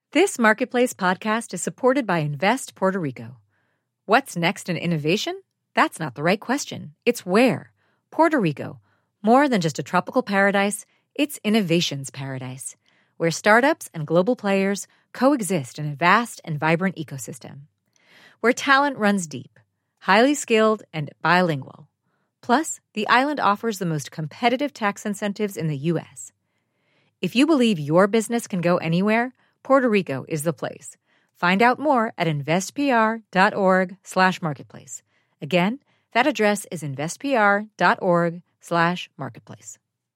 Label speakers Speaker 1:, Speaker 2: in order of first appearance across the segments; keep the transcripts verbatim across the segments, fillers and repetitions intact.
Speaker 1: This Marketplace podcast is supported by Invest Puerto Rico. What's next in innovation? That's not the right question. It's where. Puerto Rico. More than just a tropical paradise, it's innovation's paradise, where startups and global players coexist in a vast and vibrant ecosystem. Where talent runs deep, highly skilled, and bilingual. Plus, the island offers the most competitive tax incentives in the U S. If you believe your business can go anywhere, Puerto Rico is the place. Find out more at investpr.org slash marketplace. Again, that address is investpr.org slash marketplace.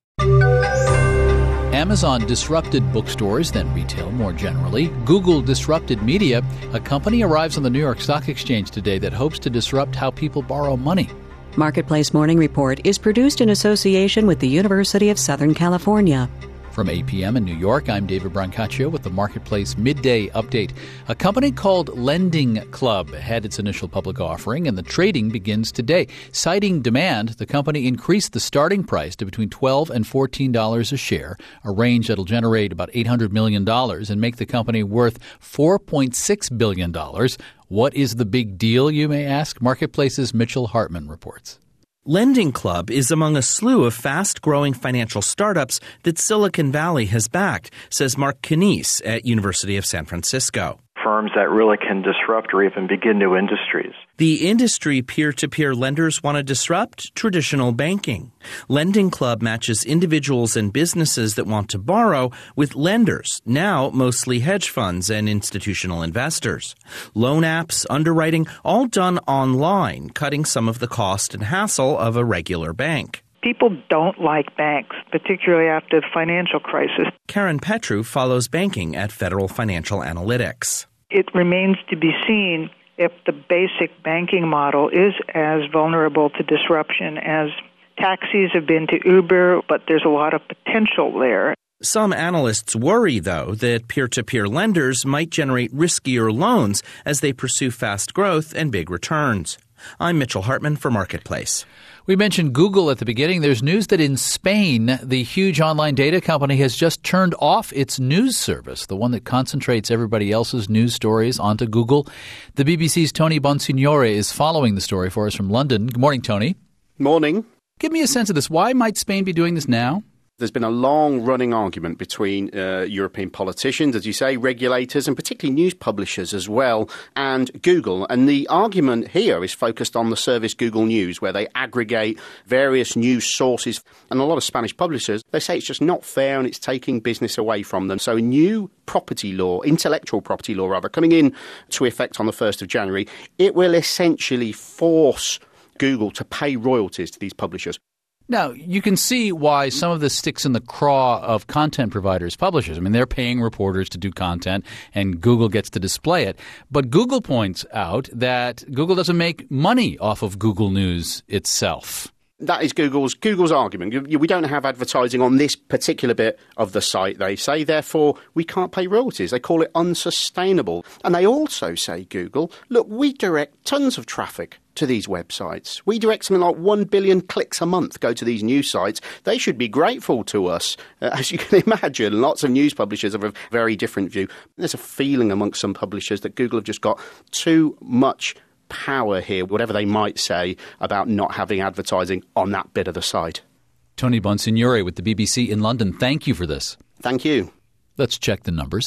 Speaker 2: Amazon disrupted bookstores, then retail more generally. Google disrupted media. A company arrives on the New York Stock Exchange today that hopes to disrupt how people borrow money.
Speaker 3: Marketplace Morning Report is produced in association with the University of Southern California.
Speaker 2: From eight p.m. in New York, I'm David Brancaccio with the Marketplace Midday Update. A company called Lending Club had its initial public offering, and the trading begins today. Citing demand, the company increased the starting price to between twelve dollars and fourteen dollars a share, a range that'll generate about eight hundred million dollars and make the company worth four point six billion dollars. What is the big deal, you may ask? Marketplace's Mitchell Hartman reports.
Speaker 4: Lending Club is among a slew of fast-growing financial startups that Silicon Valley has backed, says Mark Canese at University of San Francisco.
Speaker 5: Firms that really can disrupt or even begin new industries.
Speaker 4: The industry peer-to-peer lenders want to disrupt traditional banking. Lending Club matches individuals and businesses that want to borrow with lenders, now mostly hedge funds and institutional investors. Loan apps, underwriting, all done online, cutting some of the cost and hassle of a regular bank.
Speaker 6: People don't like banks, particularly after the financial crisis.
Speaker 4: Karen Petru follows banking at Federal Financial Analytics.
Speaker 6: It remains to be seen if the basic banking model is as vulnerable to disruption as taxis have been to Uber, but there's a lot of potential there.
Speaker 4: Some analysts worry, though, that peer-to-peer lenders might generate riskier loans as they pursue fast growth and big returns. I'm Mitchell Hartman for Marketplace.
Speaker 2: We mentioned Google at the beginning. There's news that in Spain, the huge online data company has just turned off its news service, the one that concentrates everybody else's news stories onto Google. The B B C's Tony Bonsignore is following the story for us from London. Good morning, Tony.
Speaker 7: Morning.
Speaker 2: Give me a sense of this. Why might Spain be doing this now?
Speaker 7: There's been a long-running argument between uh, European politicians, as you say, regulators, and particularly news publishers as well, and Google. And the argument here is focused on the service Google News, where they aggregate various news sources. And a lot of Spanish publishers, they say it's just not fair and it's taking business away from them. So new property law, intellectual property law rather, coming in to effect on the first of January, it will essentially force Google to pay royalties to these publishers.
Speaker 2: Now, you can see why some of this sticks in the craw of content providers, publishers. I mean, they're paying reporters to do content, and Google gets to display it. But Google points out that Google doesn't make money off of Google News itself.
Speaker 7: That is Google's Google's argument. We don't have advertising on this particular bit of the site, they say. Therefore, we can't pay royalties. They call it unsustainable. And they also say, Google, look, we direct tons of traffic to these websites. We direct something like one billion clicks a month go to these news sites. They should be grateful to us. Uh, as you can imagine, lots of news publishers have a very different view. There's a feeling amongst some publishers that Google have just got too much power here, whatever they might say about not having advertising on that bit of the site.
Speaker 2: Tony Bonsignore with the B B C in London. Thank you for this.
Speaker 7: Thank you.
Speaker 2: Let's check the numbers.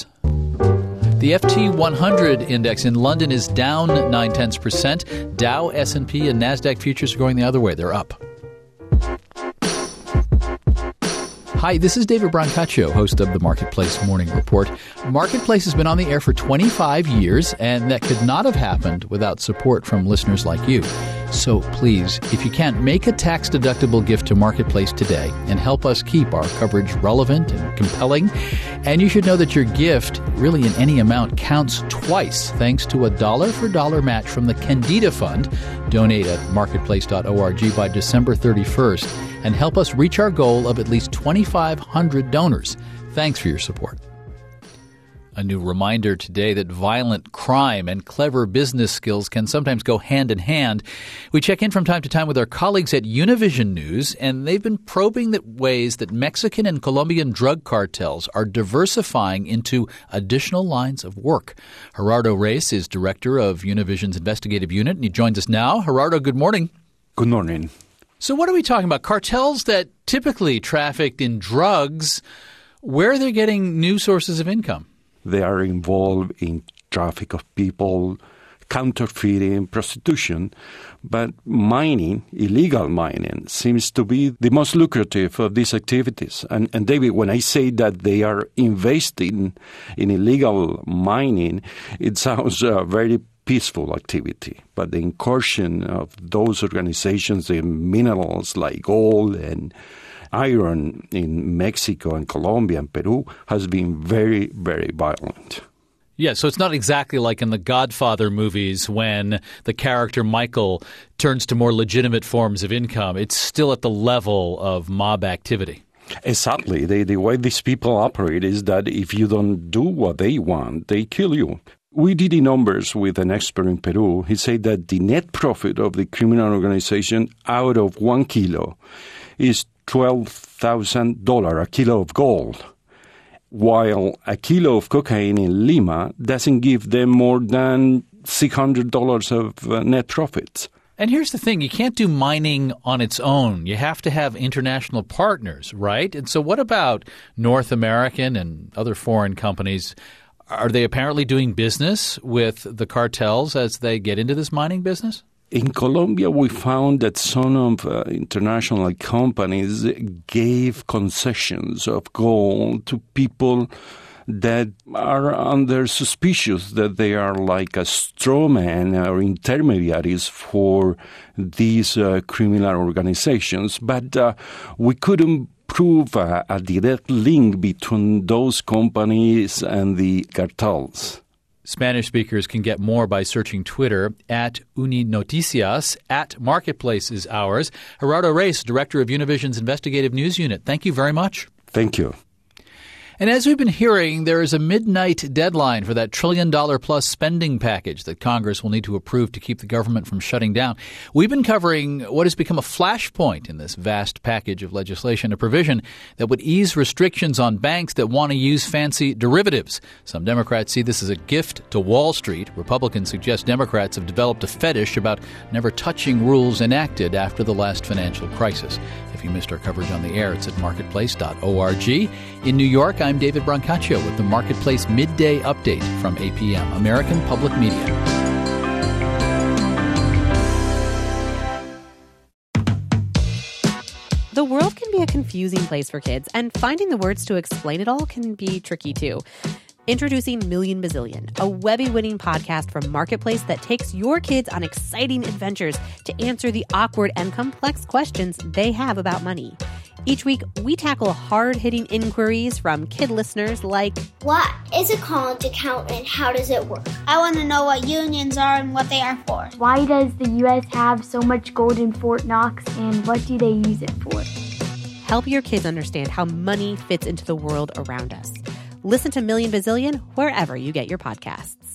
Speaker 2: The F T one hundred index in London is down nine tenths percent. Dow, S and P, and NASDAQ futures are going the other way. They're up. Hi, this is David Brancaccio, host of the Marketplace Morning Report. Marketplace has been on the air for twenty-five years, and that could not have happened without support from listeners like you. So please, if you can, make a tax-deductible gift to Marketplace today and help us keep our coverage relevant and compelling. And you should know that your gift, really in any amount, counts twice thanks to a dollar-for-dollar match from the Candida Fund. Donate at marketplace dot org by December thirty-first and help us reach our goal of at least twenty-five hundred donors. Thanks for your support. A new reminder today that violent crime and clever business skills can sometimes go hand in hand. We check in from time to time with our colleagues at Univision News, and they've been probing the ways that Mexican and Colombian drug cartels are diversifying into additional lines of work. Gerardo Reyes is director of Univision's investigative unit, and he joins us now. Gerardo, good morning.
Speaker 8: Good morning.
Speaker 2: So what are we talking about? Cartels that typically trafficked in drugs, where are they getting new sources of income?
Speaker 8: They are involved in traffic of people, counterfeiting, prostitution, but mining, illegal mining, seems to be the most lucrative of these activities. And, and David, when I say that they are investing in illegal mining, it sounds uh, very peaceful activity. But the incursion of those organizations in minerals like gold and iron in Mexico and Colombia and Peru has been very, very violent.
Speaker 2: Yeah, so it's not exactly like in the Godfather movies when the character Michael turns to more legitimate forms of income. It's still at the level of mob activity.
Speaker 8: Exactly. The, the way these people operate is that if you don't do what they want, they kill you. We did the numbers with an expert in Peru. He said that the net profit of the criminal organization out of one kilo is twelve thousand dollars a kilo of gold, while a kilo of cocaine in Lima doesn't give them more than six hundred dollars of uh, net profits.
Speaker 2: And here's the thing, you can't do mining on its own. You have to have international partners, right? And so what about North American and other foreign companies? Are they apparently doing business with the cartels as they get into this mining business?
Speaker 8: In Colombia, we found that some of uh, international companies gave concessions of gold to people that are under suspicious that they are like a straw man or intermediaries for these uh, criminal organizations. But uh, we couldn't prove a, a direct link between those companies and the cartels.
Speaker 2: Spanish speakers can get more by searching Twitter at Uninoticias, at Marketplace is ours. Gerardo Reyes, director of Univision's investigative news unit. Thank you very much.
Speaker 8: Thank you.
Speaker 2: And as we've been hearing, there is a midnight deadline for that trillion-dollar-plus spending package that Congress will need to approve to keep the government from shutting down. We've been covering what has become a flashpoint in this vast package of legislation, a provision that would ease restrictions on banks that want to use fancy derivatives. Some Democrats see this as a gift to Wall Street. Republicans suggest Democrats have developed a fetish about never touching rules enacted after the last financial crisis. If you missed our coverage on the air, it's at marketplace dot org. In New York, I'm David Brancaccio with the Marketplace Midday Update from A P M, American Public Media.
Speaker 9: The world can be a confusing place for kids, and finding the words to explain it all can be tricky too. Introducing Million Bazillion, a Webby-winning podcast from Marketplace that takes your kids on exciting adventures to answer the awkward and complex questions they have about money. Each week, we tackle hard-hitting inquiries from kid listeners like,
Speaker 10: what is a college account and how does it work? I want to know what unions are and what they are for.
Speaker 11: Why does the U S have so much gold in Fort Knox and what do they use it for?
Speaker 9: Help your kids understand how money fits into the world around us. Listen to Million Bazillion wherever you get your podcasts.